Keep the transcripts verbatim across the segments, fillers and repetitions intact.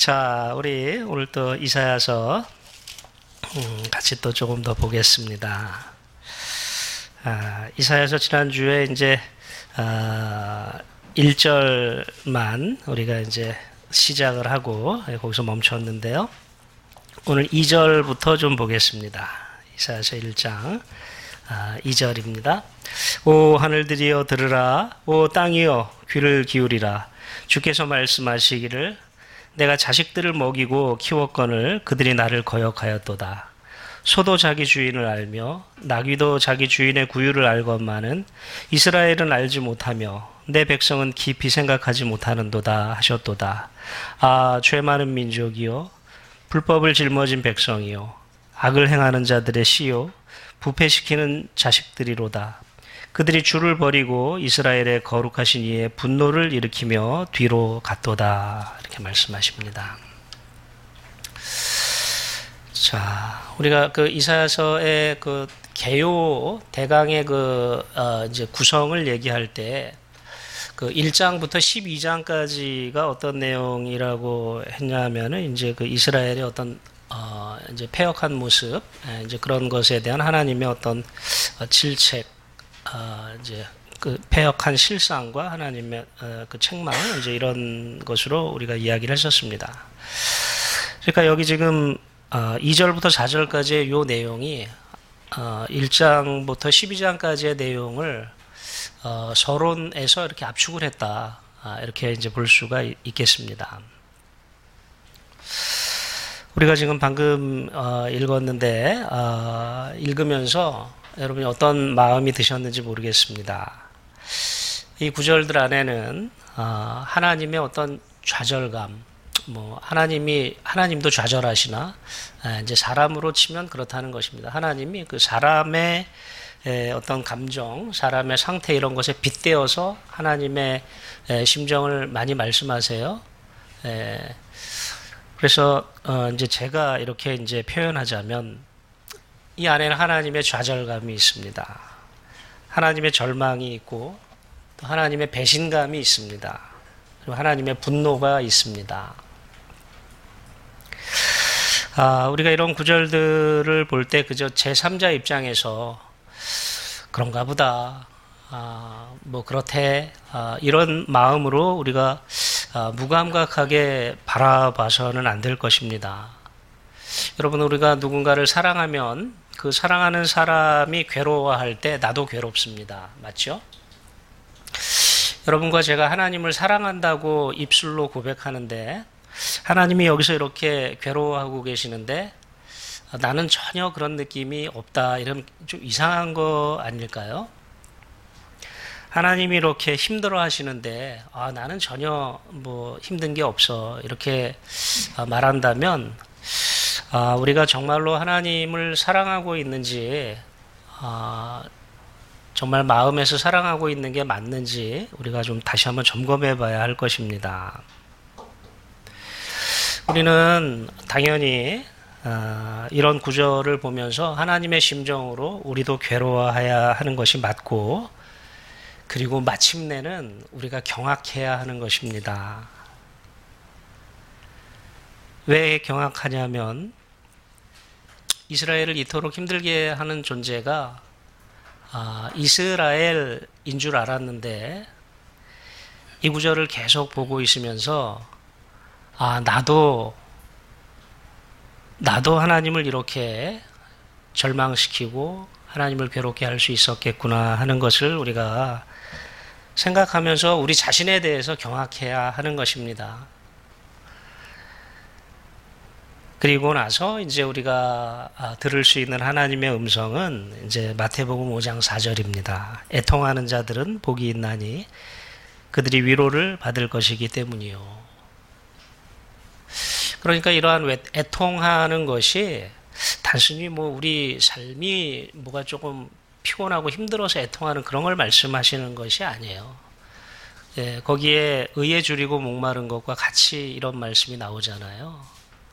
자, 우리 오늘 또 이사야서 음, 같이 또 조금 더 보겠습니다. 아, 이사야서 지난주에 이제 아, 일 절만 우리가 이제 시작을 하고 거기서 멈췄는데요. 오늘 이 절부터 좀 보겠습니다. 이사야서 일 장 아, 이 절입니다. 오 하늘들이여 들으라, 오 땅이여 귀를 기울이라. 주께서 말씀하시기를 내가 자식들을 먹이고 키웠거늘 그들이 나를 거역하였도다. 소도 자기 주인을 알며 나귀도 자기 주인의 구유를 알건만은 이스라엘은 알지 못하며 내 백성은 깊이 생각하지 못하는도다 하셨도다. 아, 죄 많은 민족이요 불법을 짊어진 백성이요 악을 행하는 자들의 씨요 부패시키는 자식들이로다. 그들이 주를 버리고 이스라엘의 거룩하신 이의 분노를 일으키며 뒤로 갔도다. 이렇게 말씀하십니다. 자, 우리가 그 이사야서의 그 개요 대강의 그 어 이제 구성을 얘기할 때 그 일 장부터 십이 장까지가 어떤 내용이라고 했냐면은 이제 그 이스라엘의 어떤 어 이제 패역한 모습, 이제 그런 것에 대한 하나님의 어떤 질책, 어 이제 그 패역한 실상과 하나님의 어 그 책망, 이제 이런 것으로 우리가 이야기를 했었습니다. 그러니까 여기 지금 어 이 절부터 사 절까지의 요 내용이 어 일 장부터 십이 장까지의 내용을 어 서론에서 이렇게 압축을 했다. 아, 이렇게 이제 볼 수가 있겠습니다. 우리가 지금 방금 어 읽었는데 어 읽으면서 여러분이 어떤 마음이 드셨는지 모르겠습니다. 이 구절들 안에는 어 하나님의 어떤 좌절감, 뭐 하나님이 하나님도 좌절하시나, 이제 사람으로 치면 그렇다는 것입니다. 하나님이 그 사람의 어떤 감정, 사람의 상태 이런 것에 빗대어서 하나님의 심정을 많이 말씀하세요. 그래서 이제 제가 이렇게 이제 표현하자면 이 안에는 하나님의 좌절감이 있습니다. 하나님의 절망이 있고 또 하나님의 배신감이 있습니다. 그리고 하나님의 분노가 있습니다. 아, 우리가 이런 구절들을 볼 때 그저 제삼자 입장에서 그런가 보다, 아, 뭐 그렇대, 아, 이런 마음으로 우리가 아, 무감각하게 바라봐서는 안 될 것입니다. 여러분, 우리가 누군가를 사랑하면 그 사랑하는 사람이 괴로워할 때 나도 괴롭습니다. 맞죠? 여러분과 제가 하나님을 사랑한다고 입술로 고백하는데 하나님이 여기서 이렇게 괴로워하고 계시는데 나는 전혀 그런 느낌이 없다. 이러면 좀 이상한 거 아닐까요? 하나님이 이렇게 힘들어 하시는데 아, 나는 전혀 뭐 힘든 게 없어. 이렇게 말한다면 아, 우리가 정말로 하나님을 사랑하고 있는지, 아, 정말 마음에서 사랑하고 있는 게 맞는지 우리가 좀 다시 한번 점검해 봐야 할 것입니다. 우리는 당연히 어, 이런 구절을 보면서 하나님의 심정으로 우리도 괴로워해야 하는 것이 맞고, 그리고 마침내는 우리가 경악해야 하는 것입니다. 왜 경악하냐면 이스라엘을 이토록 힘들게 하는 존재가 아, 이스라엘인 줄 알았는데 이 구절을 계속 보고 있으면서 아, 나도 나도 하나님을 이렇게 절망시키고 하나님을 괴롭게 할 수 있었겠구나 하는 것을 우리가 생각하면서 우리 자신에 대해서 경악해야 하는 것입니다. 그리고 나서 이제 우리가 들을 수 있는 하나님의 음성은 이제 마태복음 오 장 사 절입니다. 애통하는 자들은 복이 있나니 그들이 위로를 받을 것이기 때문이요. 그러니까 이러한 애통하는 것이 단순히 뭐 우리 삶이 뭐가 조금 피곤하고 힘들어서 애통하는 그런 걸 말씀하시는 것이 아니에요. 예, 거기에 의에 줄이고 목마른 것과 같이 이런 말씀이 나오잖아요.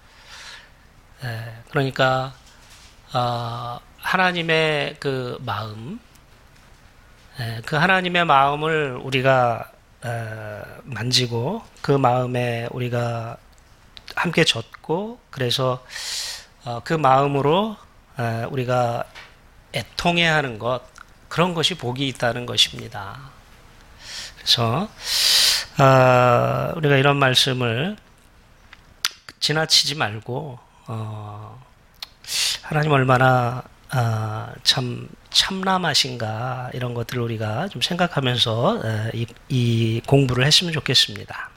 예, 그러니까 어, 하나님의 그 마음, 예, 그 하나님의 마음을 우리가 어, 만지고 그 마음에 우리가 함께 젖고 그래서 어, 그 마음으로 에, 우리가 애통해하는 것 그런 것이 복이 있다는 것입니다. 그래서 어, 우리가 이런 말씀을 지나치지 말고 어, 하나님 얼마나 어, 참 참남하신가 이런 것들을 우리가 좀 생각하면서 에, 이, 이 공부를 했으면 좋겠습니다.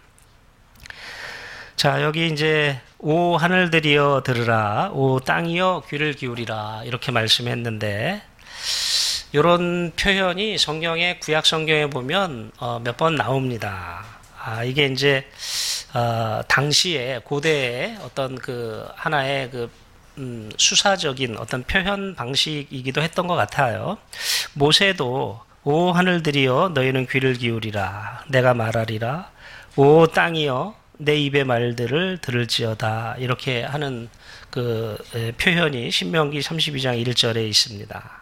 자, 여기 이제 오 하늘들이여 들으라, 오 땅이여 귀를 기울이라 이렇게 말씀했는데 이런 표현이 성경의 구약 성경에 보면 어, 몇 번 나옵니다. 아, 이게 이제 어, 당시에 고대의 어떤 그 하나의 그 음, 수사적인 어떤 표현 방식이기도 했던 것 같아요. 모세도 오 하늘들이여 너희는 귀를 기울이라 내가 말하리라, 오 땅이여 내 입의 말들을 들을지어다 이렇게 하는 그 표현이 신명기 삼십이 장 일 절에 있습니다.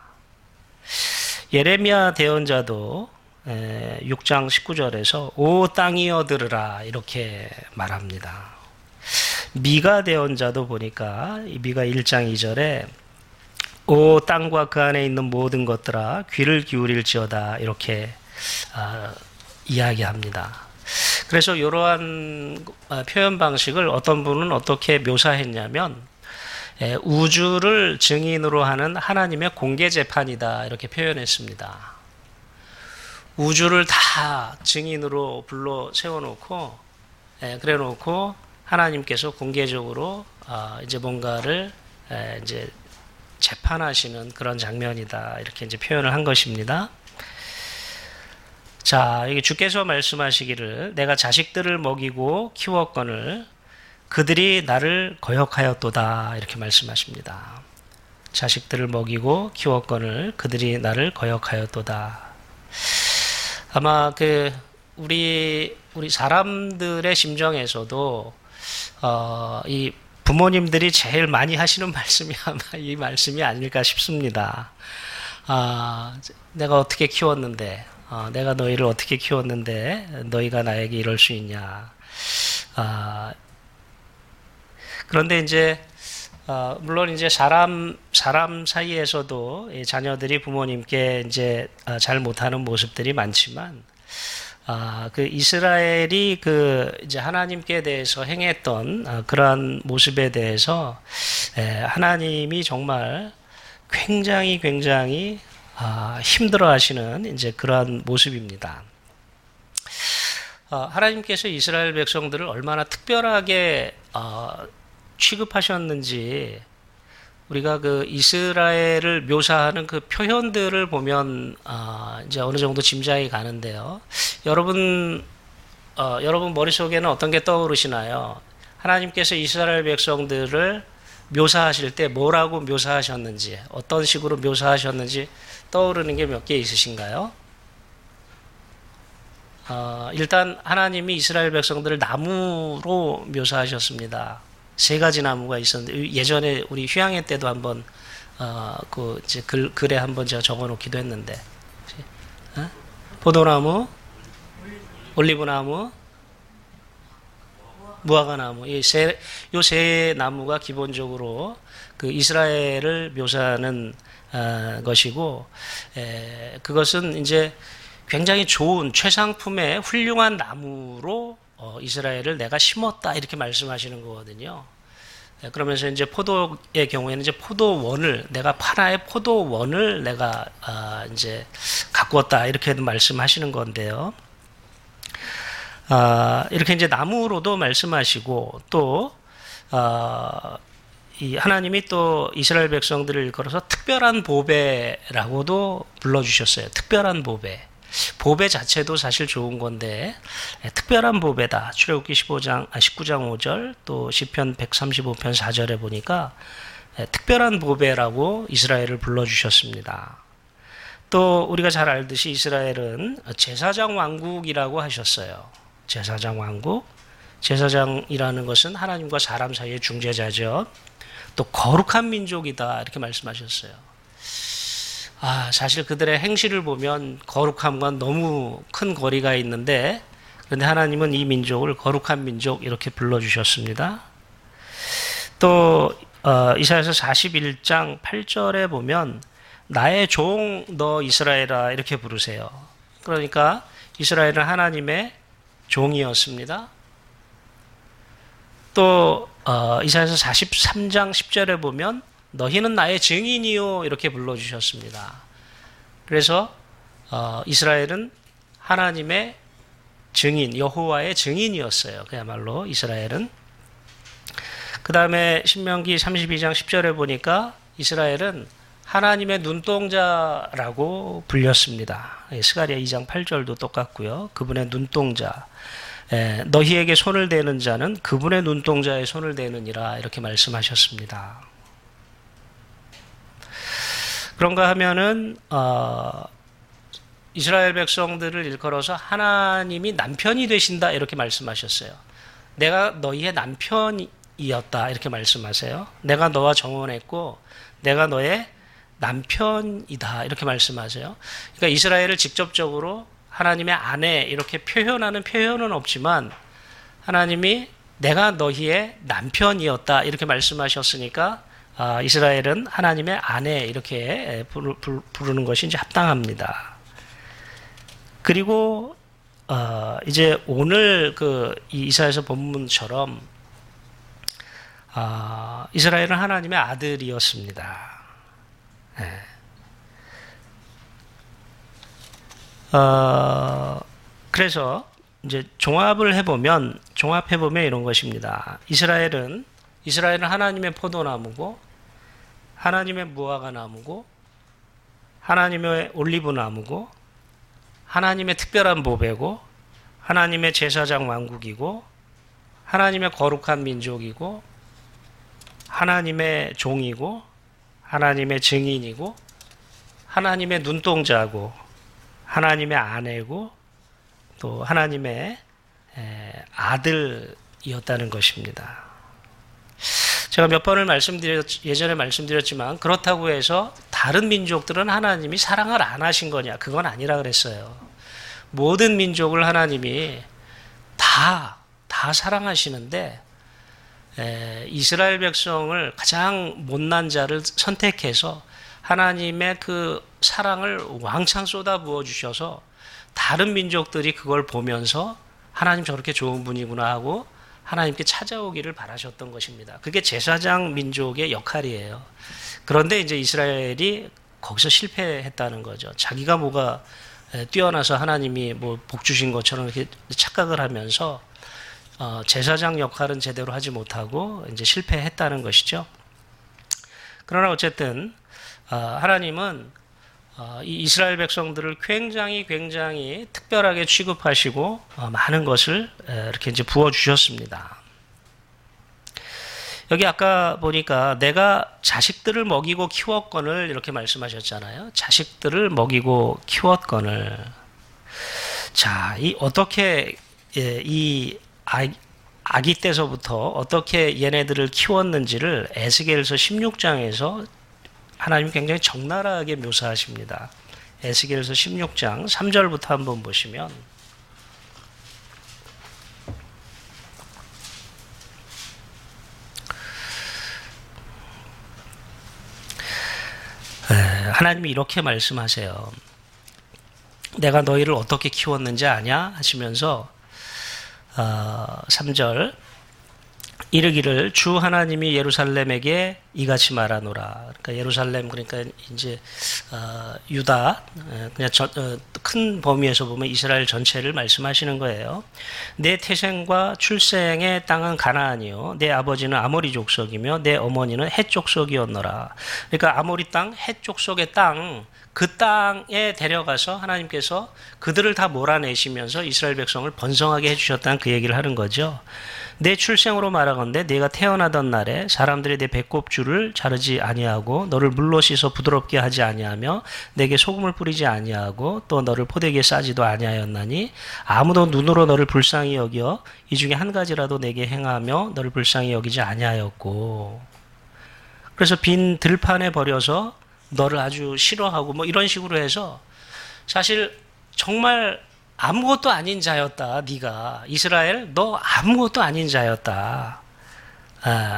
예레미야 대언자도 육 장 십구 절에서 오 땅이여 들으라 이렇게 말합니다. 미가 대언자도 보니까 미가 일 장 이 절에 오 땅과 그 안에 있는 모든 것들아 귀를 기울일지어다 이렇게 아, 이야기합니다. 그래서 이러한 표현 방식을 어떤 분은 어떻게 묘사했냐면 우주를 증인으로 하는 하나님의 공개 재판이다 이렇게 표현했습니다. 우주를 다 증인으로 불러 세워놓고 그래 놓고 하나님께서 공개적으로 이제 뭔가를 이제 재판하시는 그런 장면이다 이렇게 이제 표현을 한 것입니다. 자, 여기 주께서 말씀하시기를 내가 자식들을 먹이고 키웠거늘 그들이 나를 거역하였도다 이렇게 말씀하십니다. 자식들을 먹이고 키웠거늘 그들이 나를 거역하였도다. 아마 그 우리 우리 사람들의 심정에서도 어, 이 부모님들이 제일 많이 하시는 말씀이 아마 이 말씀이 아닐까 싶습니다. 아, 내가 어떻게 키웠는데 어, 내가 너희를 어떻게 키웠는데 너희가 나에게 이럴 수 있냐. 아, 그런데 이제 어, 물론 이제 사람 사람 사이에서도 이 자녀들이 부모님께 이제 어, 잘 못하는 모습들이 많지만 아, 그 이스라엘이 그 이제 하나님께 대해서 행했던 아, 그러한 모습에 대해서 에, 하나님이 정말 굉장히 굉장히 아, 힘들어하시는 이제 그러한 모습입니다. 어, 하나님께서 이스라엘 백성들을 얼마나 특별하게 어, 취급하셨는지 우리가 그 이스라엘을 묘사하는 그 표현들을 보면 어, 이제 어느 정도 짐작이 가는데요. 여러분 어, 여러분 머릿속에는 어떤 게 떠오르시나요? 하나님께서 이스라엘 백성들을 묘사하실 때 뭐라고 묘사하셨는지 어떤 식으로 묘사하셨는지 떠오르는 게 몇 개 있으신가요? 어, 일단 하나님이 이스라엘 백성들을 나무로 묘사하셨습니다. 세 가지 나무가 있었는데 예전에 우리 휴양회 때도 한번 어, 그 이제 글, 글에 한번 제가 적어놓기도 했는데 어? 포도나무, 올리브나무, 무화과나무 이 세 요 세 나무가 기본적으로 그 이스라엘을 묘사하는 어, 것이고 에, 그것은 이제 굉장히 좋은 최상품의 훌륭한 나무로 어, 이스라엘을 내가 심었다 이렇게 말씀하시는 거거든요. 에, 그러면서 이제 포도의 경우에는 이제 포도원을 내가 파라의 포도원을 내가 어, 이제 가꾸었다 이렇게 말씀하시는 건데요. 어, 이렇게 이제 나무로도 말씀하시고 또 어, 이 하나님이 또 이스라엘 백성들을 일컬어서 특별한 보배라고도 불러주셨어요. 특별한 보배. 보배 자체도 사실 좋은 건데 예, 특별한 보배다. 출애굽기 십오 장, 아, 십구 장 오 절 또 시편 백삼십오 편 사 절에 보니까 예, 특별한 보배라고 이스라엘을 불러주셨습니다. 또 우리가 잘 알듯이 이스라엘은 제사장 왕국이라고 하셨어요. 제사장 왕국. 제사장이라는 것은 하나님과 사람 사이의 중재자죠. 또 거룩한 민족이다 이렇게 말씀하셨어요. 아, 사실 그들의 행실을 보면 거룩함과 너무 큰 거리가 있는데 그런데 하나님은 이 민족을 거룩한 민족 이렇게 불러주셨습니다. 또 어, 이사야서 사십일 장 팔 절에 보면 나의 종 너 이스라엘아 이렇게 부르세요. 그러니까 이스라엘은 하나님의 종이었습니다. 또 어, 이사야서 사십삼 장 십 절에 보면 너희는 나의 증인이요 이렇게 불러주셨습니다. 그래서 어, 이스라엘은 하나님의 증인, 여호와의 증인이었어요. 그야말로 이스라엘은. 그 다음에 신명기 삼십이 장 십 절에 보니까 이스라엘은 하나님의 눈동자라고 불렸습니다. 스가랴 이 장 팔 절도 똑같고요. 그분의 눈동자. 에, 너희에게 손을 대는 자는 그분의 눈동자에 손을 대느니라 이렇게 말씀하셨습니다. 그런가 하면은 어, 이스라엘 백성들을 일컬어서 하나님이 남편이 되신다 이렇게 말씀하셨어요. 내가 너희의 남편이었다 이렇게 말씀하세요. 내가 너와 정혼했고 내가 너의 남편이다 이렇게 말씀하세요. 그러니까 이스라엘을 직접적으로 하나님의 아내 이렇게 표현하는 표현은 없지만 하나님이 내가 너희의 남편이었다 이렇게 말씀하셨으니까 아, 이스라엘은 하나님의 아내 이렇게 부르는 것이 이제 합당합니다. 그리고 어, 이제 오늘 그 이사야서 본문처럼 어, 이스라엘은 하나님의 아들이었습니다. 네. 어, 그래서 이제 종합을 해보면 종합해보면 이런 것입니다. 이스라엘은 이스라엘은 하나님의 포도나무고 하나님의 무화과 나무고 하나님의 올리브 나무고 하나님의 특별한 보배고 하나님의 제사장 왕국이고 하나님의 거룩한 민족이고 하나님의 종이고 하나님의 증인이고 하나님의 눈동자고 하나님의 아내고 또 하나님의 아들이었다는 것입니다. 제가 몇 번을 말씀드렸, 예전에 말씀드렸지만 그렇다고 해서 다른 민족들은 하나님이 사랑을 안 하신 거냐? 그건 아니라 그랬어요. 모든 민족을 하나님이 다, 다 사랑하시는데 에, 이스라엘 백성을 가장 못난 자를 선택해서 하나님의 그 사랑을 왕창 쏟아 부어 주셔서 다른 민족들이 그걸 보면서 하나님 저렇게 좋은 분이구나 하고 하나님께 찾아오기를 바라셨던 것입니다. 그게 제사장 민족의 역할이에요. 그런데 이제 이스라엘이 거기서 실패했다는 거죠. 자기가 뭐가 뛰어나서 하나님이 뭐 복 주신 것처럼 이렇게 착각을 하면서 어, 제사장 역할은 제대로 하지 못하고 이제 실패했다는 것이죠. 그러나 어쨌든 어, 하나님은 어, 이 이스라엘 백성들을 굉장히 굉장히 특별하게 취급하시고 어, 많은 것을 에, 이렇게 이제 부어 주셨습니다. 여기 아까 보니까 내가 자식들을 먹이고 키웠거늘 이렇게 말씀하셨잖아요. 자식들을 먹이고 키웠거늘. 자, 이 어떻게 예, 이 아기, 아기 때서부터 어떻게 얘네들을 키웠는지를 에스겔서 십육 장에서 하나님이 굉장히 적나라하게 묘사하십니다. 에스겔서 십육 장 삼 절부터 한번 보시면 하나님이 이렇게 말씀하세요. 내가 너희를 어떻게 키웠는지 아냐? 하시면서 어, 삼 절 이르기를 주 하나님이 예루살렘에게 이같이 말하노라. 그러니까 예루살렘 그러니까 이제 어, 유다 그냥 저, 어, 큰 범위에서 보면 이스라엘 전체를 말씀하시는 거예요. 내 태생과 출생의 땅은 가나안이요 내 아버지는 아모리 족속이며 내 어머니는 헷 족속이었노라. 그러니까 아모리 땅, 헷 족속의 땅 그 땅에 데려가서 하나님께서 그들을 다 몰아내시면서 이스라엘 백성을 번성하게 해주셨다는 그 얘기를 하는 거죠. 내 출생으로 말하건대 내가 태어나던 날에 사람들이 내 배꼽줄을 자르지 아니하고 너를 물로 씻어 부드럽게 하지 아니하며 내게 소금을 뿌리지 아니하고 또 너를 포대기에 싸지도 아니하였나니 아무도 눈으로 너를 불쌍히 여겨 이 중에 한 가지라도 내게 행하며 너를 불쌍히 여기지 아니하였고 그래서 빈 들판에 버려서 너를 아주 싫어하고 뭐 이런 식으로 해서 사실 정말 아무것도 아닌 자였다. 네가 이스라엘 너 아무것도 아닌 자였다. 아,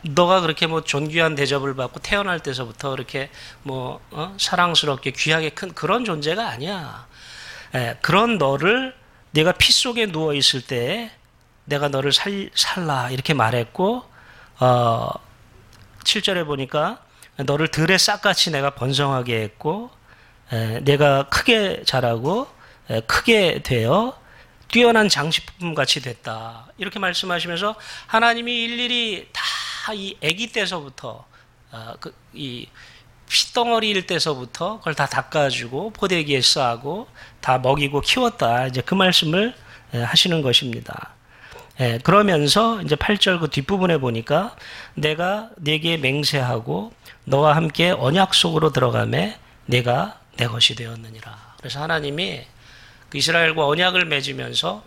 너가 그렇게 뭐 존귀한 대접을 받고 태어날 때서부터 그렇게 뭐 어? 사랑스럽게 귀하게 큰 그런 존재가 아니야. 예, 그런 너를 네가 피 속에 누워 있을 때 내가 너를 살, 살라 이렇게 말했고 어, 칠 절에 보니까 너를 들의 싹같이 내가 번성하게 했고 에, 내가 크게 자라고 에, 크게 되어 뛰어난 장식품 같이 됐다. 이렇게 말씀하시면서 하나님이 일일이 다 이 아기 때서부터 어, 그, 이 피덩어리일 때서부터 그걸 다 닦아주고 포대기에 싸고 다 먹이고 키웠다. 이제 그 말씀을 에, 하시는 것입니다. 예, 그러면서 이제 팔 절 그 뒷부분에 보니까 내가 네게 맹세하고 너와 함께 언약 속으로 들어가매 내가 내 것이 되었느니라. 그래서 하나님이 그 이스라엘과 언약을 맺으면서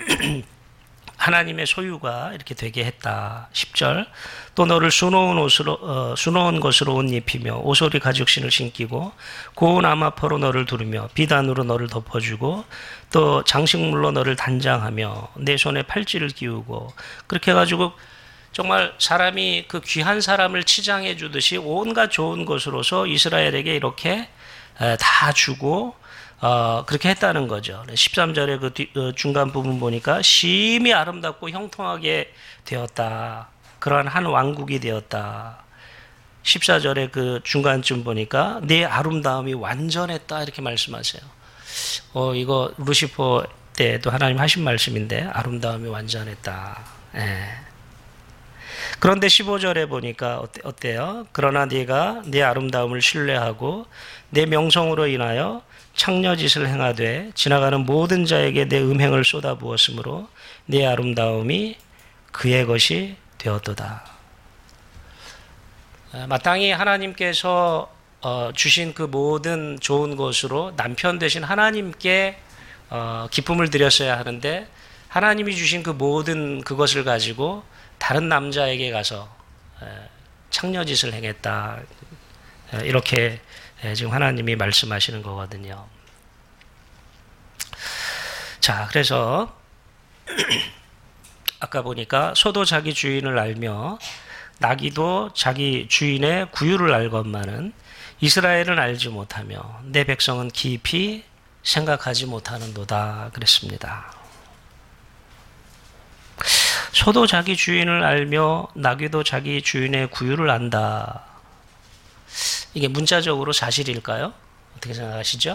하나님의 소유가 이렇게 되게 했다. 십 절 또 너를 수놓은 옷으로 어, 수놓은 것으로 옷 입히며 오소리 가죽신을 신기고 고운 암화포로 너를 두르며 비단으로 너를 덮어주고 또 장식물로 너를 단장하며 내 손에 팔찌를 끼우고 그렇게 해가지고 정말 사람이 그 귀한 사람을 치장해 주듯이 온갖 좋은 것으로서 이스라엘에게 이렇게 다 주고 어, 그렇게 했다는 거죠. 십삼 절의 그 뒤, 어, 중간 부분 보니까 심히 아름답고 형통하게 되었다. 그러한 한 왕국이 되었다. 십사 절의 그 중간쯤 보니까 네 아름다움이 완전했다. 이렇게 말씀하세요. 어, 이거 루시퍼 때도 하나님 하신 말씀인데 아름다움이 완전했다. 예. 그런데 십오 절에 보니까 어때, 어때요? 그러나 네가 네 아름다움을 신뢰하고 내 명성으로 인하여 창녀짓을 행하되 지나가는 모든 자에게 내 음행을 쏟아부었으므로 네 아름다움이 그의 것이 되었도다. 마땅히 하나님께서 주신 그 모든 좋은 것으로 남편 되신 하나님께 기쁨을 드렸어야 하는데 하나님이 주신 그 모든 그것을 가지고 다른 남자에게 가서 창녀짓을 행했다. 이렇게 지금 하나님이 말씀하시는 거거든요. 자, 그래서 아까 보니까 소도 자기 주인을 알며 나귀도 자기 주인의 구유를 알건만은 이스라엘은 알지 못하며 내 백성은 깊이 생각하지 못하는도다 그랬습니다. 소도 자기 주인을 알며 나귀도 자기 주인의 구유를 안다. 이게 문자적으로 사실일까요? 어떻게 생각하시죠?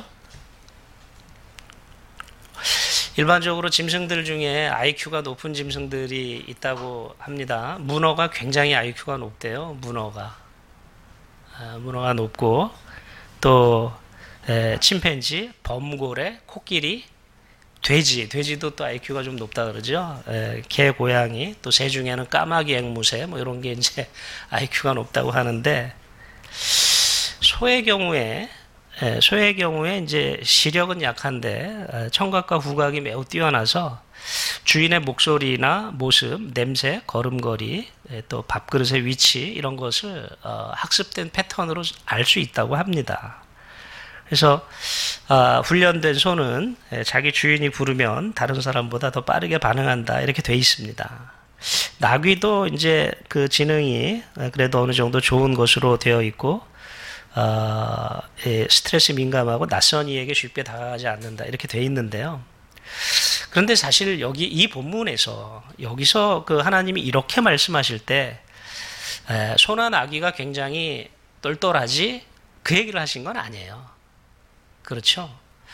일반적으로 짐승들 중에 아이큐가 높은 짐승들이 있다고 합니다. 문어가 굉장히 아이큐가 높대요. 문어가. 아, 문어가 높고 또 에, 침팬지, 범고래, 코끼리, 돼지. 돼지도 또 아이큐가 좀 높다 그러죠. 에, 개, 고양이, 또 새 중에는 까마귀, 앵무새 뭐 이런 게 이제 아이큐가 높다고 하는데 소의 경우에 소의 경우에 이제 시력은 약한데 청각과 후각이 매우 뛰어나서 주인의 목소리나 모습, 냄새, 걸음걸이, 또 밥그릇의 위치 이런 것을 학습된 패턴으로 알 수 있다고 합니다. 그래서 훈련된 소는 자기 주인이 부르면 다른 사람보다 더 빠르게 반응한다 이렇게 돼 있습니다. 나귀도 이제 그 지능이 그래도 어느 정도 좋은 것으로 되어 있고 어, 예, 스트레스 민감하고 낯선 이에게 쉽게 다가가지 않는다 이렇게 돼 있는데요. 그런데 사실 여기 이 본문에서 여기서 그 하나님이 이렇게 말씀하실 때 에, 소나 나귀가 굉장히 똘똘하지 그 얘기를 하신 건 아니에요. 그렇죠?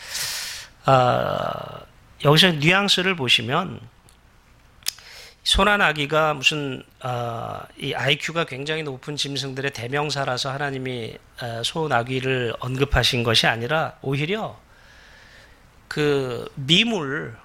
어, 여기서 뉘앙스를 보시면 소나 나귀가 무슨 어, 이 아이큐가 굉장히 높은 짐승들의 대명사라서 하나님이 어, 소 나귀를 언급하신 것이 아니라 오히려 그 미물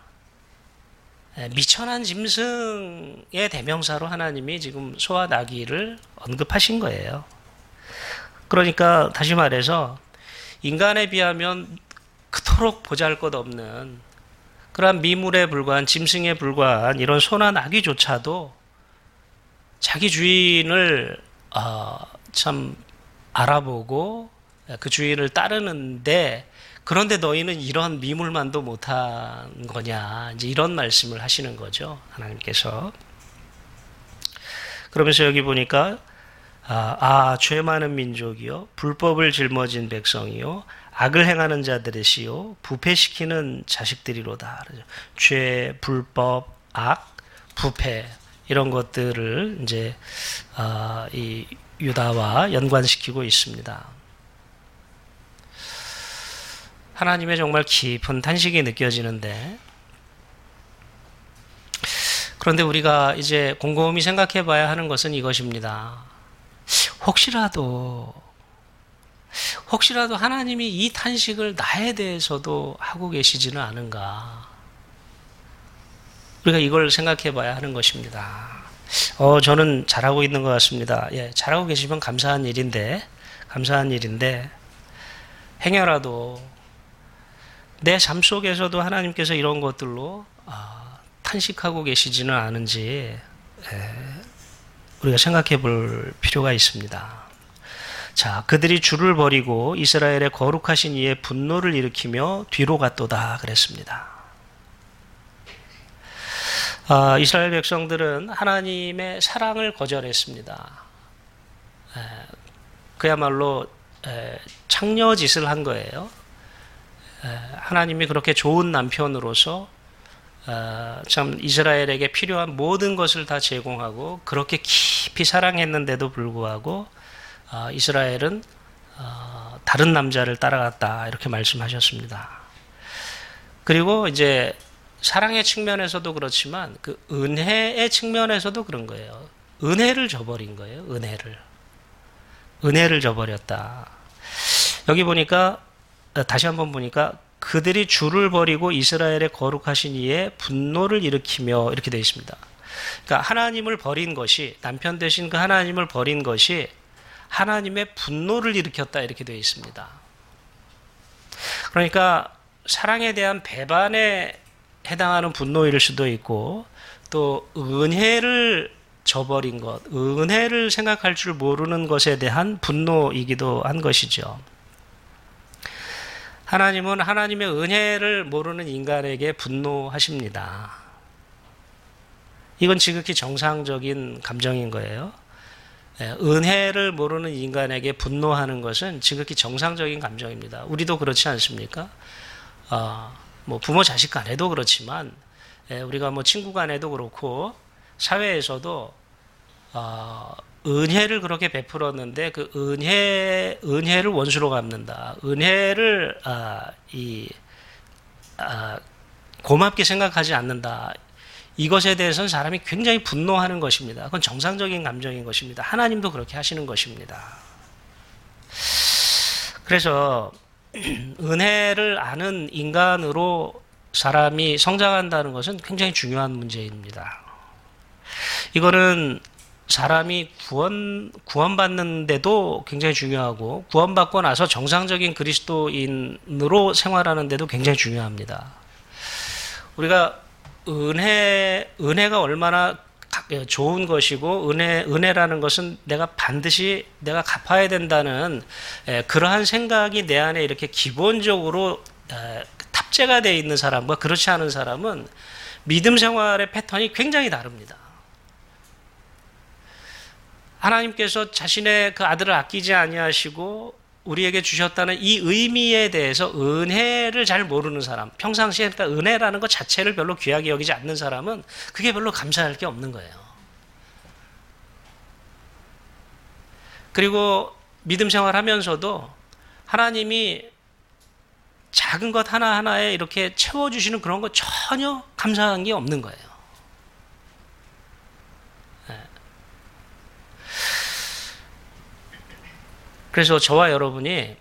미천한 짐승의 대명사로 하나님이 지금 소와 나귀를 언급하신 거예요. 그러니까 다시 말해서 인간에 비하면 그토록 보잘것없는 그러한 미물에 불과한 짐승에 불과한 이런 소나 나귀조차도 자기 주인을 어, 참 알아보고 그 주인을 따르는데 그런데 너희는 이런 미물만도 못한 거냐 이제 이런 말씀을 하시는 거죠 하나님께서. 그러면서 여기 보니까 아, 아, 죄 많은 민족이요, 불법을 짊어진 백성이요, 악을 행하는 자들의 시요, 부패시키는 자식들이로다. 그러죠. 죄, 불법, 악, 부패 이런 것들을 이제 아, 이 유다와 연관시키고 있습니다. 하나님의 정말 깊은 탄식이 느껴지는데, 그런데 우리가 이제 곰곰이 생각해 봐야 하는 것은 이것입니다. 혹시라도, 혹시라도 하나님이 이 탄식을 나에 대해서도 하고 계시지는 않은가. 우리가 이걸 생각해 봐야 하는 것입니다. 어, 저는 잘하고 있는 것 같습니다. 예, 잘하고 계시면 감사한 일인데, 감사한 일인데, 행여라도 내 삶 속에서도 하나님께서 이런 것들로 아, 탄식하고 계시지는 않은지 예, 우리가 생각해 볼 필요가 있습니다. 자, 그들이 주를 버리고 이스라엘의 거룩하신 이의 분노를 일으키며 뒤로 갔도다 그랬습니다. 아, 이스라엘 백성들은 하나님의 사랑을 거절했습니다. 에, 그야말로 에, 창녀짓을 한 거예요. 에, 하나님이 그렇게 좋은 남편으로서 어, 참 이스라엘에게 필요한 모든 것을 다 제공하고 그렇게 깊이 사랑했는데도 불구하고 어, 이스라엘은 어, 다른 남자를 따라갔다 이렇게 말씀하셨습니다. 그리고 이제 사랑의 측면에서도 그렇지만 그 은혜의 측면에서도 그런 거예요. 은혜를 저버린 거예요. 은혜를 은혜를 저버렸다. 여기 보니까 다시 한번 보니까 그들이 주를 버리고 이스라엘의 거룩하신 이의 분노를 일으키며 이렇게 되어 있습니다. 그러니까 하나님을 버린 것이, 남편 되신 그 하나님을 버린 것이 하나님의 분노를 일으켰다 이렇게 되어 있습니다. 그러니까 사랑에 대한 배반에 해당하는 분노일 수도 있고, 또 은혜를 저버린 것, 은혜를 생각할 줄 모르는 것에 대한 분노이기도 한 것이죠. 하나님은 하나님의 은혜를 모르는 인간에게 분노하십니다. 이건 지극히 정상적인 감정인 거예요. 은혜를 모르는 인간에게 분노하는 것은 지극히 정상적인 감정입니다. 우리도 그렇지 않습니까? 어, 뭐 부모 자식 간에도 그렇지만, 우리가 뭐 친구 간에도 그렇고, 사회에서도 어, 은혜를 그렇게 베풀었는데 그 은혜 은혜를 원수로 갚는다. 은혜를 아, 이 아, 고맙게 생각하지 않는다. 이것에 대해서는 사람이 굉장히 분노하는 것입니다. 그건 정상적인 감정인 것입니다. 하나님도 그렇게 하시는 것입니다. 그래서 은혜를 아는 인간으로 사람이 성장한다는 것은 굉장히 중요한 문제입니다. 이거는 사람이 구원, 구원받는데도 굉장히 중요하고, 구원받고 나서 정상적인 그리스도인으로 생활하는데도 굉장히 중요합니다. 우리가 은혜, 은혜가 얼마나 좋은 것이고, 은혜, 은혜라는 것은 내가 반드시 내가 갚아야 된다는 그러한 생각이 내 안에 이렇게 기본적으로 탑재가 되어 있는 사람과 그렇지 않은 사람은 믿음 생활의 패턴이 굉장히 다릅니다. 하나님께서 자신의 그 아들을 아끼지 아니하시고 우리에게 주셨다는 이 의미에 대해서 은혜를 잘 모르는 사람, 평상시에 그러니까 은혜라는 것 자체를 별로 귀하게 여기지 않는 사람은 그게 별로 감사할 게 없는 거예요. 그리고 믿음 생활하면서도 하나님이 작은 것 하나하나에 이렇게 채워주시는 그런 거 전혀 감사한 게 없는 거예요. 그래서 저와 여러분이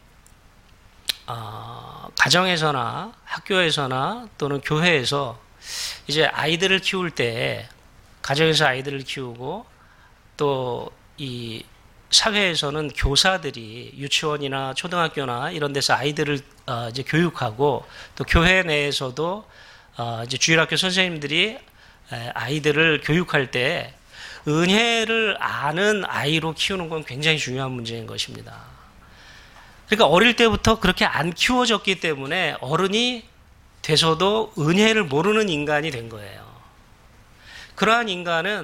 어, 가정에서나 학교에서나 또는 교회에서 이제 아이들을 키울 때, 가정에서 아이들을 키우고 또 이 사회에서는 교사들이 유치원이나 초등학교나 이런 데서 아이들을 어, 이제 교육하고, 또 교회 내에서도 어, 이제 주일학교 선생님들이 아이들을 교육할 때 은혜를 아는 아이로 키우는 건 굉장히 중요한 문제인 것입니다. 그러니까 어릴 때부터 그렇게 안 키워졌기 때문에 어른이 돼서도 은혜를 모르는 인간이 된 거예요. 그러한 인간은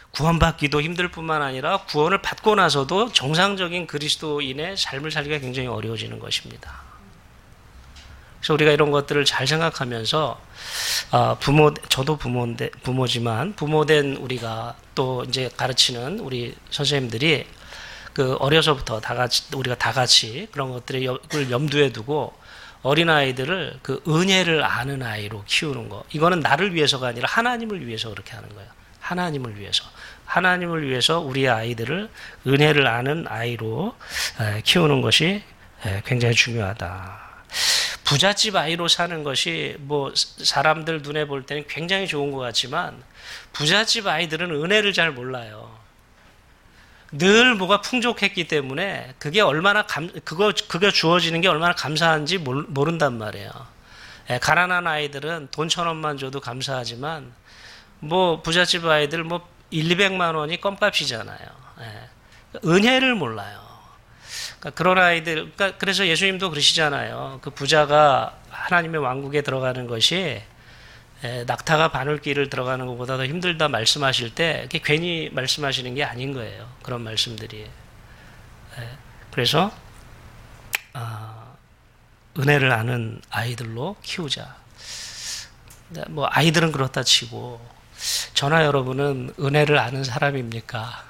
구원받기도 힘들 뿐만 아니라 구원을 받고 나서도 정상적인 그리스도인의 삶을 살기가 굉장히 어려워지는 것입니다. 그래서 우리가 이런 것들을 잘 생각하면서 부모, 저도 부모인데, 부모지만 부모된 우리가 또 이제 가르치는 우리 선생님들이 그 어려서부터 다 같이, 우리가 다 같이 그런 것들을 염두에 두고 어린아이들을 그 은혜를 아는 아이로 키우는 거. 이거는 나를 위해서가 아니라 하나님을 위해서 그렇게 하는 거예요. 하나님을 위해서. 하나님을 위해서 우리 아이들을 은혜를 아는 아이로 키우는 것이 굉장히 중요하다. 부잣집 아이로 사는 것이 뭐 사람들 눈에 볼 때는 굉장히 좋은 것 같지만 부잣집 아이들은 은혜를 잘 몰라요. 늘 뭐가 풍족했기 때문에 그게 얼마나 감, 그거, 그거 주어지는 게 얼마나 감사한지 모르, 모른단 말이에요. 예, 가난한 아이들은 돈 천 원만 줘도 감사하지만 뭐 부잣집 아이들 뭐 일, 이백만 원이 껌값이잖아요. 예, 은혜를 몰라요. 그러니까 그런 아이들, 그러니까 그래서 예수님도 그러시잖아요. 그 부자가 하나님의 왕국에 들어가는 것이 에, 낙타가 바늘길을 들어가는 것보다 더 힘들다 말씀하실 때 그게 괜히 말씀하시는 게 아닌 거예요. 그런 말씀들이. 에, 그래서 어, 은혜를 아는 아이들로 키우자. 뭐 아이들은 그렇다 치고 저나 여러분은 은혜를 아는 사람입니까?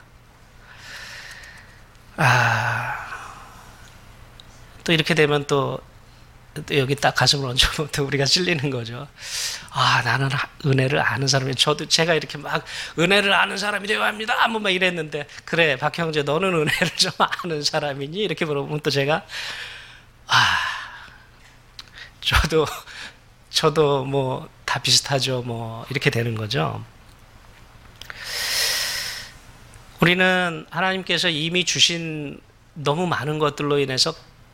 아, 또 이렇게 되면 또 여기 딱 가슴을 얹어부터 우리가 찔리는 거죠. 아, 나는 은혜를 아는 사람이, 저도 제가 이렇게 막 은혜를 아는 사람이 되어야 합니다. 뭐 막 이랬는데, 그래, 박형제, 너는 은혜를 좀 아는 사람이니? 이렇게 물어보면 또 제가, 아, 저도, 저도 뭐 다 비슷하죠. 뭐, 이렇게 되는 거죠. 우리는 하나님께서 이미 주신 너무 많은 것들로 인해서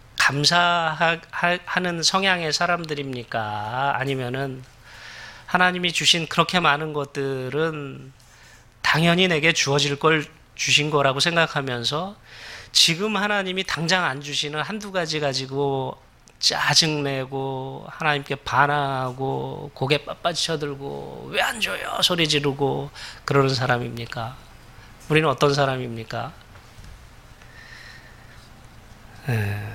감사하는 성향의 사람들입니까? 아니면은 하나님이 주신 그렇게 많은 것들은 당연히 내게 주어질 걸 주신 거라고 생각하면서 지금 하나님이 당장 안 주시는 한두 가지 가지고 짜증내고 하나님께 반항하고 고개 빳빳이 쳐들고 왜 안 줘요? 소리 지르고 그러는 사람입니까? 우리는 어떤 사람입니까? 에.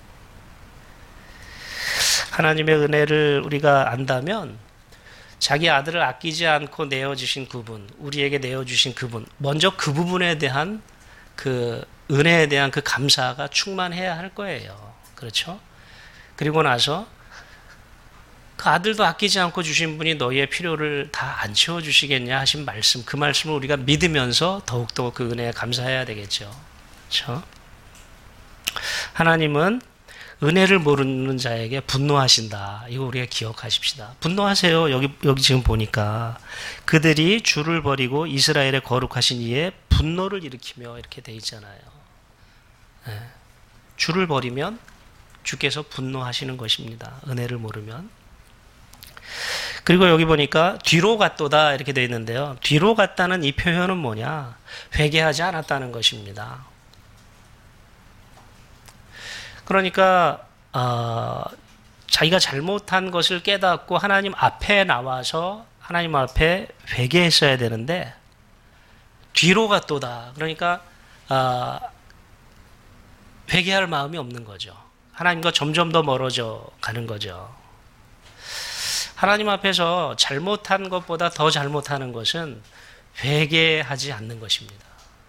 하나님의 은혜를 우리가 안다면 자기 아들을 아끼지 않고 내어주신 그분, 우리에게 내어주신 그분, 먼저 그 부분에 대한 그 은혜에 대한 그 감사가 충만해야 할 거예요. 그렇죠? 그리고 나서 그 아들도 아끼지 않고 주신 분이 너희의 필요를 다 안 채워주시겠냐 하신 말씀, 그 말씀을 우리가 믿으면서 더욱더 그 은혜에 감사해야 되겠죠. 그렇죠? 하나님은 은혜를 모르는 자에게 분노하신다. 이거 우리가 기억하십시다. 분노하세요. 여기, 여기 지금 보니까 그들이 주를 버리고 이스라엘의 거룩하신 이에 분노를 일으키며 이렇게 돼 있잖아요. 네. 주를 버리면 주께서 분노하시는 것입니다. 은혜를 모르면. 그리고 여기 보니까 뒤로 갔도다 이렇게 되어 있는데요. 뒤로 갔다는 이 표현은 뭐냐? 회개하지 않았다는 것입니다. 그러니까 어, 자기가 잘못한 것을 깨닫고 하나님 앞에 나와서 하나님 앞에 회개했어야 되는데 뒤로 갔도다. 그러니까 어, 회개할 마음이 없는 거죠. 하나님과 점점 더 멀어져 가는 거죠. 하나님 앞에서 잘못한 것보다 더 잘못하는 것은 회개하지 않는 것입니다.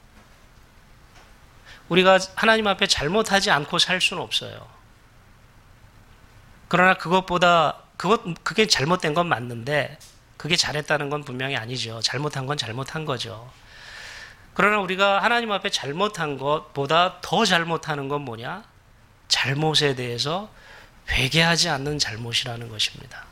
우리가 하나님 앞에 잘못하지 않고 살 수는 없어요. 그러나 그것보다, 그것, 그게 잘못된 건 맞는데, 그게 잘했다는 건 분명히 아니죠. 잘못한 건 잘못한 거죠. 그러나 우리가 하나님 앞에 잘못한 것보다 더 잘못하는 건 뭐냐? 잘못에 대해서 회개하지 않는 잘못이라는 것입니다.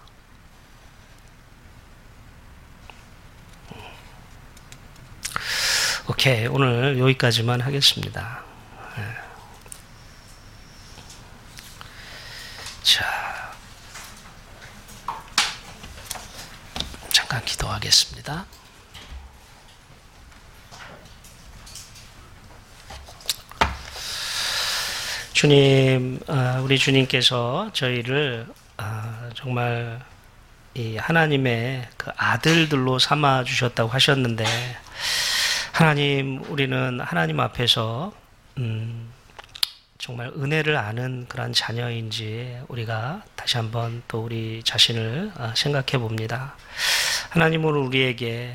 오케이, 오늘 여기까지만 하겠습니다. 자, 잠깐 기도하겠습니다. 주님, 우리 주님께서 저희를 정말 이 하나님의 그 아들들로 삼아 주셨다고 하셨는데 하나님, 우리는 하나님 앞에서 음, 정말 은혜를 아는 그런 자녀인지 우리가 다시 한번 또 우리 자신을 생각해 봅니다. 하나님은 우리에게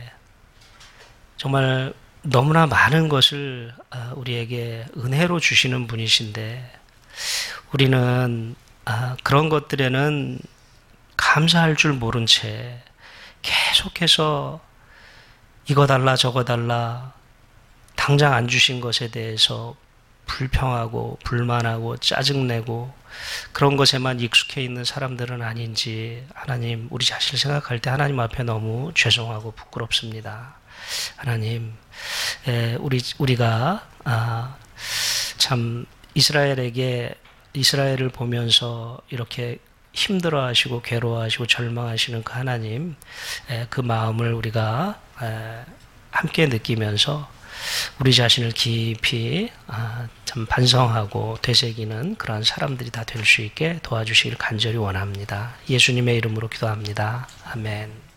정말 너무나 많은 것을 우리에게 은혜로 주시는 분이신데 우리는 그런 것들에는 감사할 줄 모른 채 계속해서 이거 달라 저거 달라 당장 안 주신 것에 대해서 불평하고 불만하고 짜증내고 그런 것에만 익숙해 있는 사람들은 아닌지 하나님, 우리 자신을 생각할 때 하나님 앞에 너무 죄송하고 부끄럽습니다. 하나님, 에, 우리, 우리가 아, 참 이스라엘에게 이스라엘을 보면서 이렇게 힘들어하시고 괴로워하시고 절망하시는 그 하나님, 에, 그 마음을 우리가 에, 함께 느끼면서 우리 자신을 깊이 아, 참 반성하고 되새기는 그런 사람들이 다 될 수 있게 도와주시길 간절히 원합니다. 예수님의 이름으로 기도합니다. 아멘.